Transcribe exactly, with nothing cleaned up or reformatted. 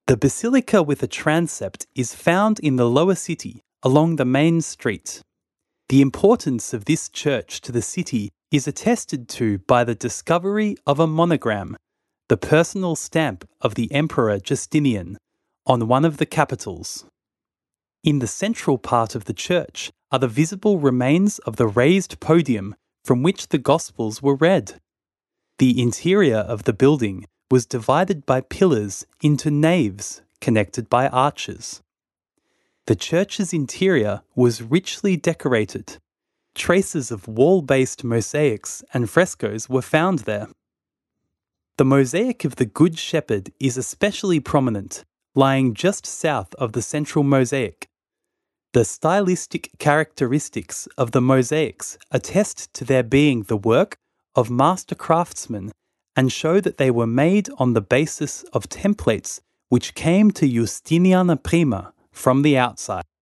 The basilica with a transept is found in the lower city along the main street. The importance of this church to the city is attested to by the discovery of a monogram, the personal stamp of the Emperor Justinian, on one of the capitals. In the central part of the church are the visible remains of the raised podium from which the Gospels were read. The interior of the building was divided by pillars into naves connected by arches. The church's interior was richly decorated. Traces of wall-based mosaics and frescoes were found there. The mosaic of the Good Shepherd is especially prominent, lying just south of the central mosaic. The stylistic characteristics of the mosaics attest to their being the work of master craftsmen and show that they were made on the basis of templates which came to Justiniana Prima from the outside.